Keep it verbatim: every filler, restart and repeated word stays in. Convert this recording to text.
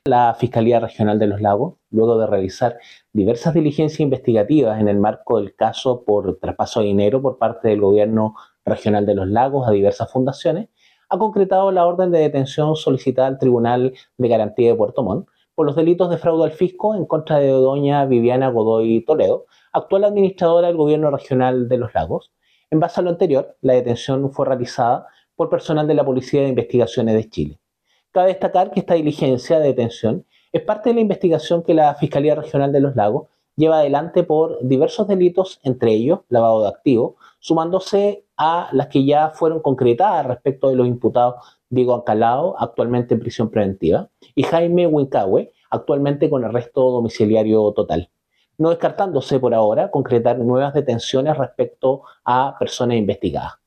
la Fiscalía Regional de los Lagos, luego de realizar diversas diligencias investigativas en el marco del caso por traspaso de dinero por parte del Gobierno Regional de los Lagos a diversas fundaciones, ha concretado la orden de detención solicitada al Tribunal de Garantía de Puerto Montt por los delitos de fraude al fisco en contra de doña Viviana Godoy Toledo, actual administradora del Gobierno Regional de los Lagos. En base a lo anterior, la detención fue realizada por personal de la Policía de Investigaciones de Chile. Cabe destacar que esta diligencia de detención es parte de la investigación que la Fiscalía Regional de los Lagos lleva adelante por diversos delitos, entre ellos lavado de activos, sumándose a las que ya fueron concretadas respecto de los imputados Diego Ancalao, actualmente en prisión preventiva, y Jaime Huincahue, actualmente con arresto domiciliario total, no descartándose por ahora concretar nuevas detenciones respecto a personas investigadas.